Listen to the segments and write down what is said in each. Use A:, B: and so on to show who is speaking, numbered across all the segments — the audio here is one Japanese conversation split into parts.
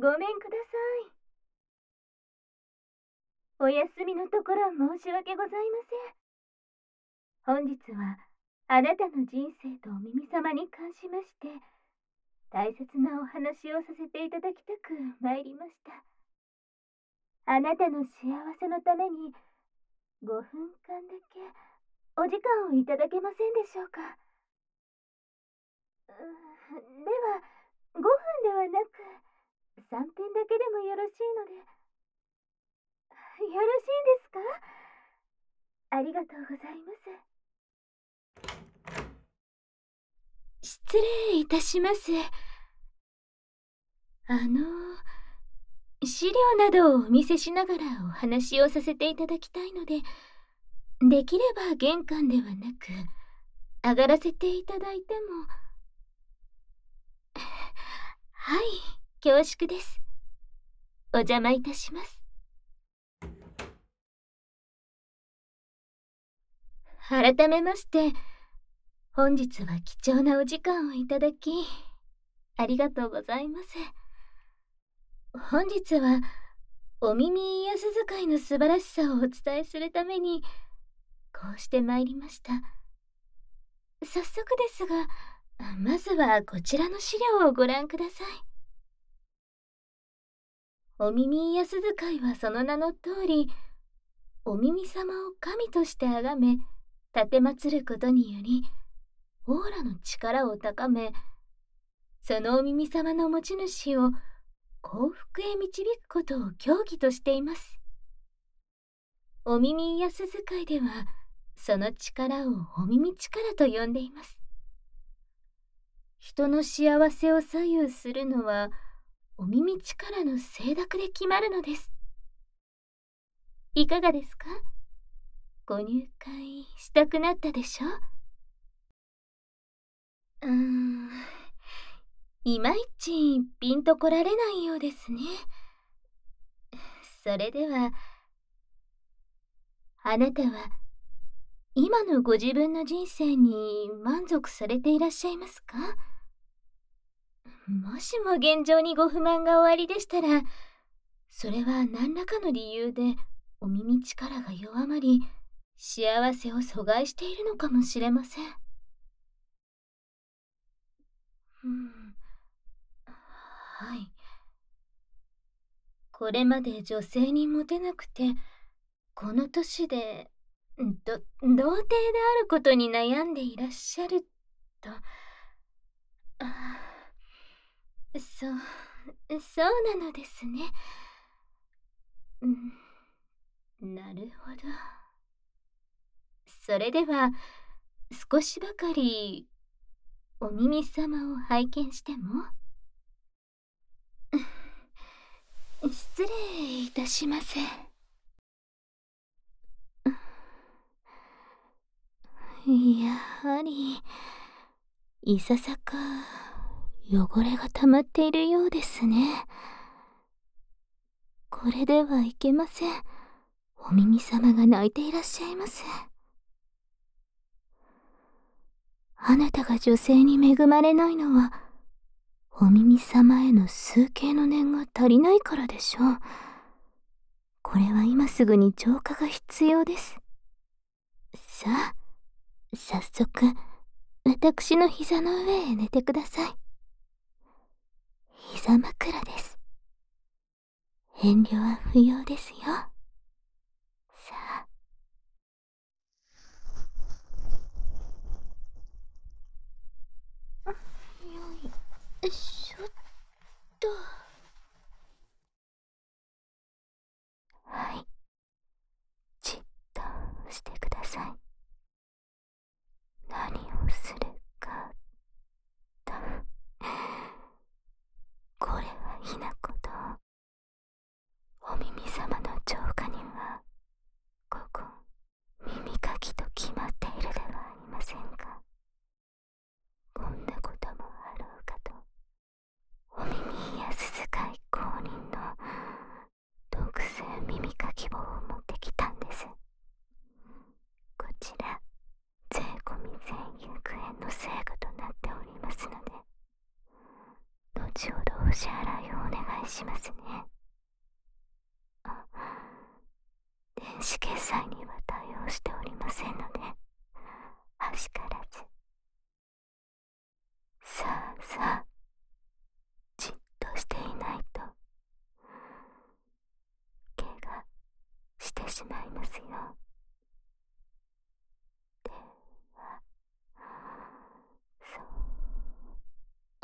A: ごめんください。お休みのところ申し訳ございません。本日はあなたの人生とお耳様に関しまして大切なお話をさせていただきたく参りました。あなたの幸せのために5分間だけお時間をいただけませんでしょうか。では5分ではなく3分だけでもよろしいので。よろしいですか。ありがとうございます。失礼いたします。資料などをお見せしながらお話をさせていただきたいので、できれば玄関ではなく上がらせていただいても。はい、恐縮です。お邪魔いたします。改めまして本日は貴重なお時間をいただきありがとうございます。本日はお耳癒す使いの素晴らしさをお伝えするためにこうして参りました。早速ですが、まずはこちらの資料をご覧ください。お耳癒す使いはその名の通り、お耳様を神として崇め、奉ることにより、オーラの力を高め、そのお耳様の持ち主を幸福へ導くことを教義としています。お耳癒す使いでは、その力をお耳力と呼んでいます。人の幸せを左右するのは、お耳力の清濁で決まるのです。いかがですか？ご入会したくなったでしょ？いまいちピンとこられないようですね。それでは、あなたは今のご自分の人生に満足されていらっしゃいますか？もしも現状にご不満がおありでしたら、それは何らかの理由でお耳力が弱まり、幸せを阻害しているのかもしれません。はい。これまで女性にモテなくて、この年で童貞であることに悩んでいらっしゃると。そうなのですね。なるほど。それでは少しばかりお耳様を拝見しても？失礼いたします。やはりいささか汚れが溜まっているようですね。これではいけません。お耳様が泣いていらっしゃいます。あなたが女性に恵まれないのは、お耳様への崇敬の念が足りないからでしょう。これは今すぐに浄化が必要です。さあ、早速、私の膝の上へ寝てください。膝枕です。遠慮は不要ですよ。さあ。よいしょっと。はい。じっとしてください。何をするかと。これはひなこと。お耳様の浄化にはここ耳かきと決まっているではありませんか。こんなこともあろうかと、お耳癒す使い公認の特製耳かき棒を持ってきたんです。こちら税込み1100円の精価となっておりますので、後ほどお支払いをお願いしますね。電子決済には対応しておりませんので、あしからず。さあさあ、じっとしていないと怪我してしまいますよ。では、そーっと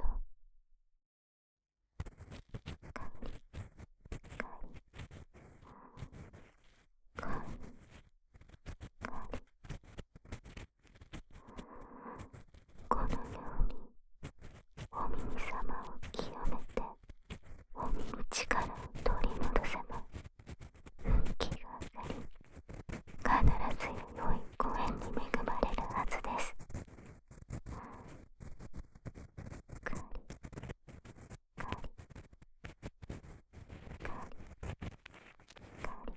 A: カリカリカリカリ、このようにお耳様を清めてお耳力を取り戻せば運気が上がり、必ず良いご縁に恵まれるはずです。カリカリカリカリ、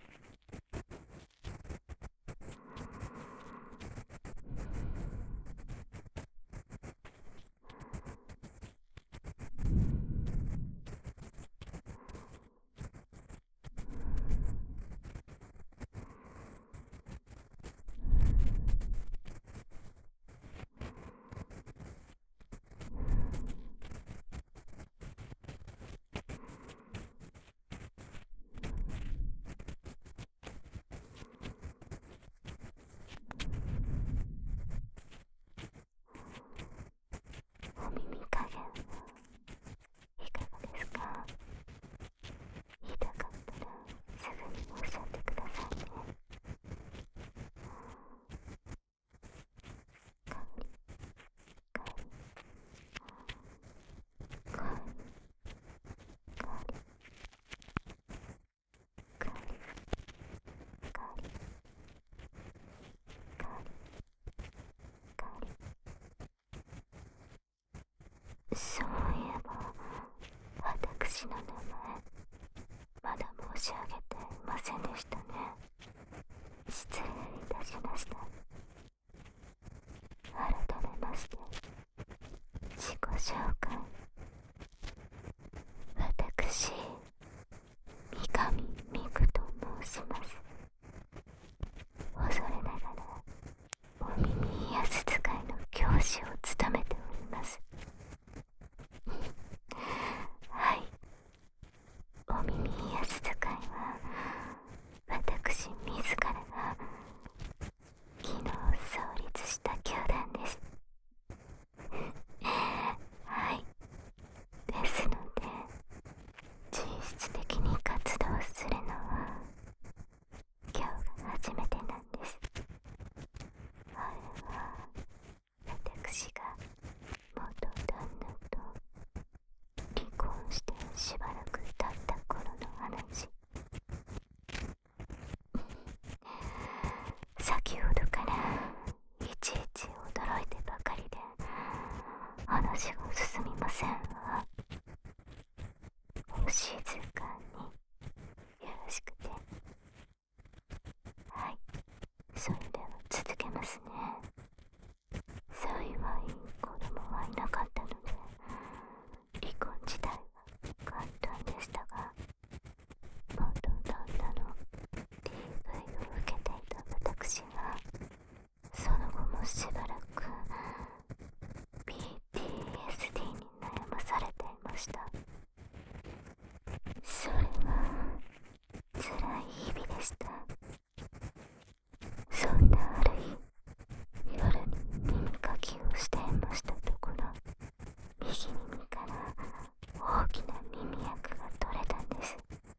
A: お耳加減はいかがですか？痛かったらすぐにおっしゃってくださいね。カリカリカリカリカリカリカリカリ。そういえば私の名前まだ申し上げていませんでしたね。失礼いたしました。改めまして自己紹介、私三上美久と申します。恐れながらお耳癒す使いの教師を務めております。はい、お耳癒す使いは私自らが昨日創立した教団です。はい、ですので実質的に活動するのは今日が初めてなんです。あれは私が元旦那と離婚してしばらく経った頃の話。先ほどからいちいち驚いてばかりで話が進みませんわ。お静かによろしくて。はい、それでは続けますね。幸い子供はいなかったので離婚自体は簡単でしたが、元旦那の DV を受けていた私はその後もしばらく PTSD に悩まされていました。それは辛い日々でした。そんなある日、夜に耳かきをしていましたところ、右耳から大きな耳薬が取れたんです。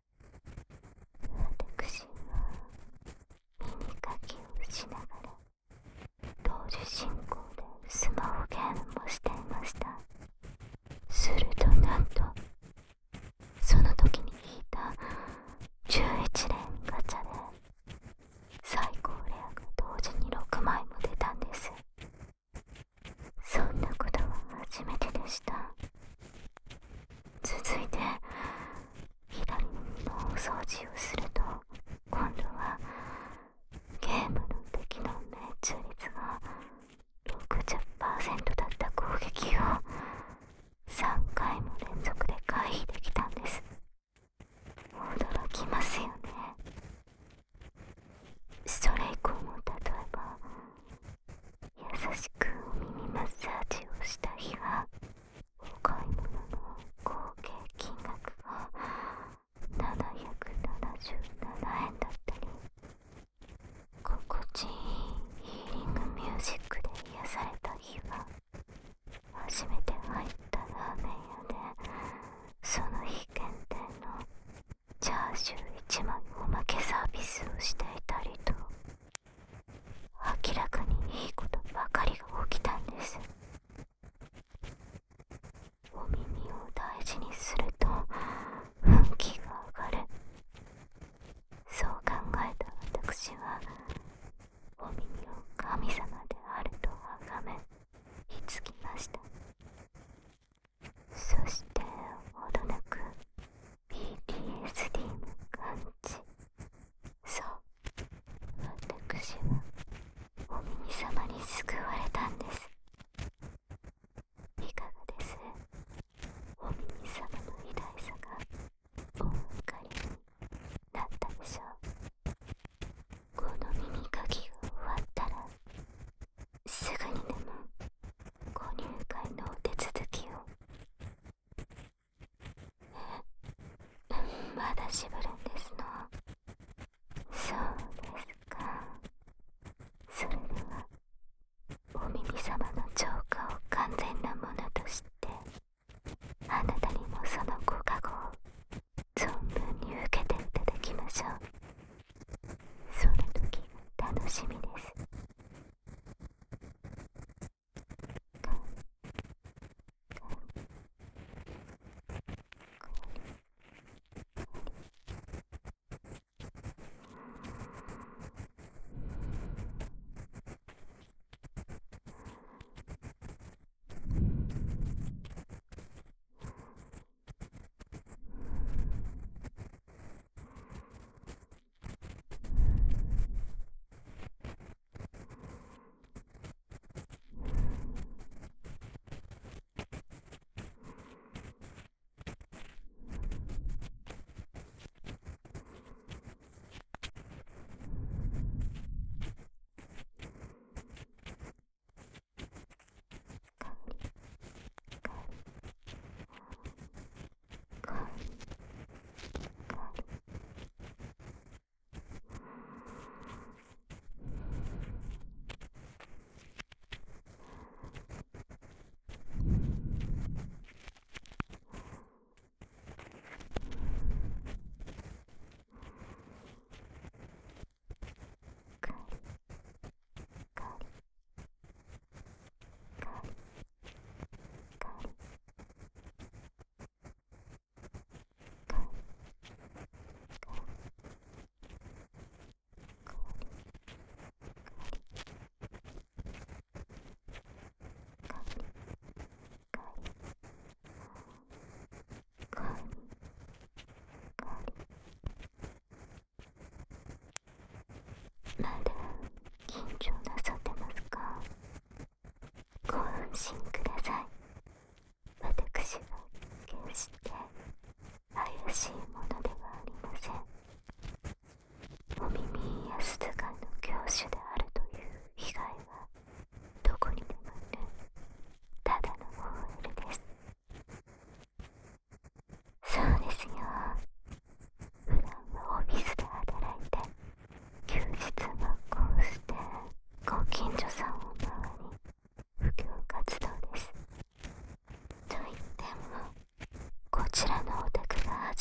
A: 私は耳かきをしながら同時進行でスマホゲームもしていました。するとなんとその時に引いた11連ガチャで最高レアが同時に6枚も出たんです。そんなことは初めてでした。続いて左耳のお掃除をすると、今度はゲームの敵の命中率が 60% だった攻撃を3回も連続で回避できたんです。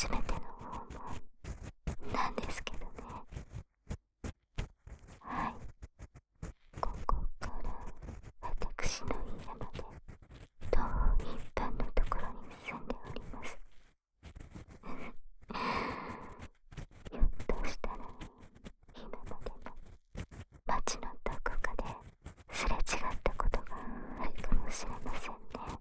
A: 初めての訪問なんですけどね。はい、ここから私の家まで徒歩1分のところに住んでおります。ひょっとしたら今までも街のどこかですれ違ったことがあるかもしれませんね。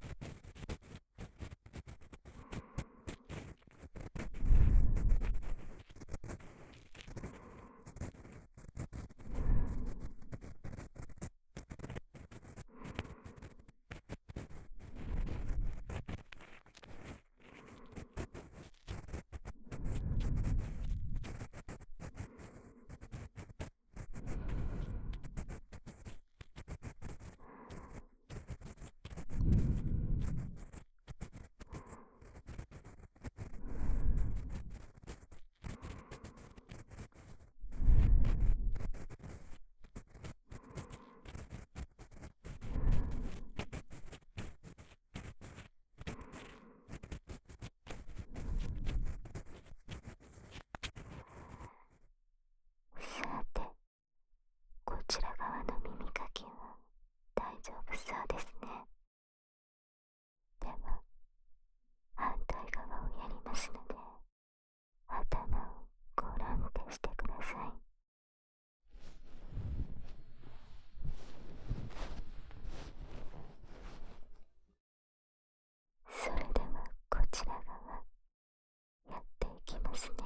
A: さて、こちら側の耳かきは大丈夫そうですね。では反対側をやりますので、頭をゴロンってしてください。それではこちら側やっていきますね。 。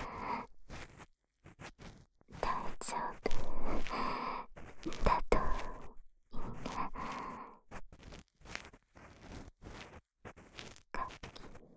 A: 大丈夫だといいね。かき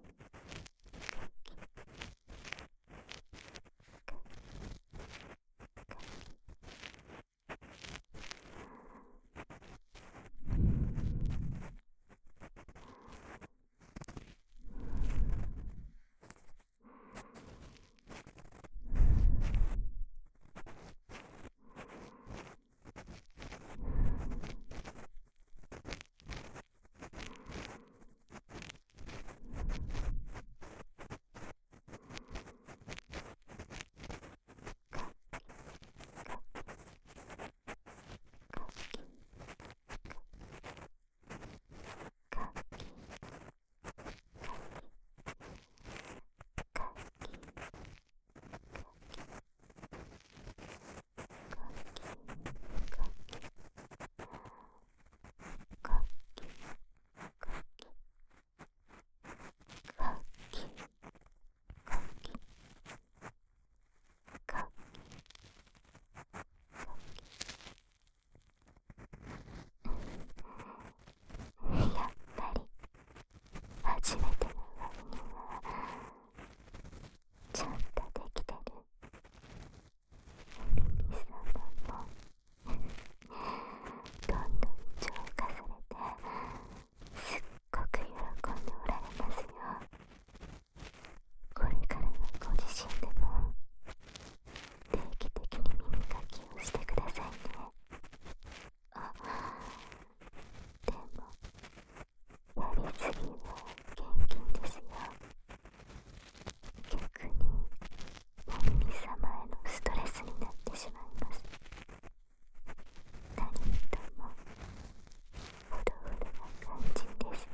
A: やっぱり初めての割にはちゃんとできてる。お耳様もどんどん浄化されてすっごく喜んでおられますよ。これからはご自身でも定期的に耳かきをしてくださいね。あ、でもやりすぎは厳禁ですよ。逆にお耳様へのストレスになってしまいます。何ともほどほどが肝心です。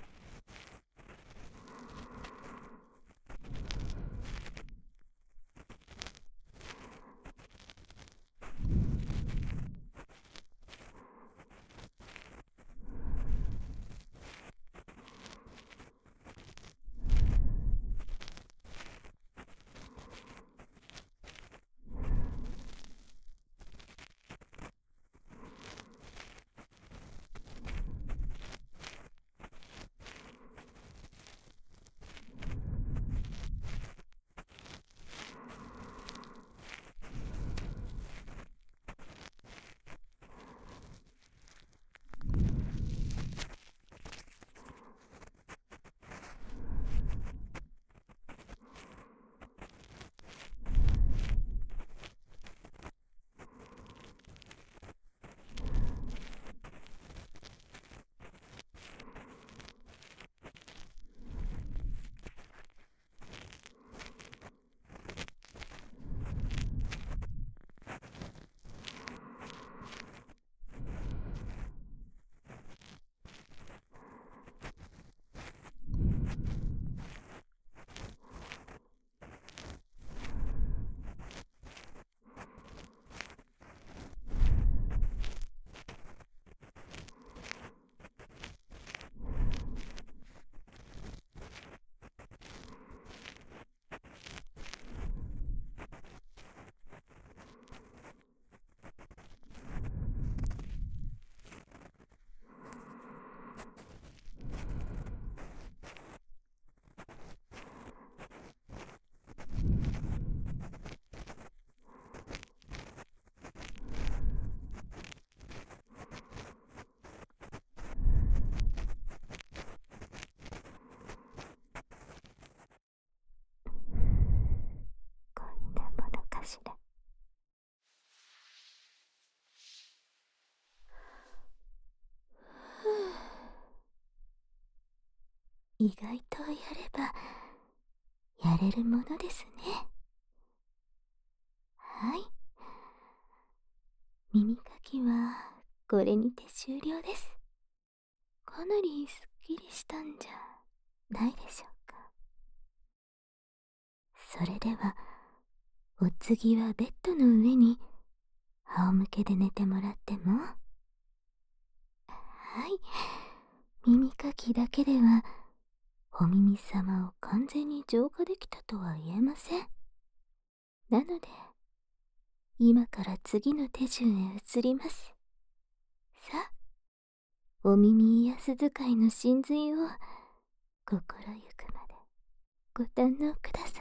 A: こんなものかしら。意外とやればやれるものですね。はい。耳かきはこれにて終了です。かなりすっきりしたんじゃないでしょうか。それではお次はベッドの上に仰向けで寝てもらっても。はい。耳かきだけではお耳様を完全に浄化できたとは言えません。 なので、今から次の手順へ移ります。さあ、お耳癒す使いの真髄を心ゆくまでご堪能ください。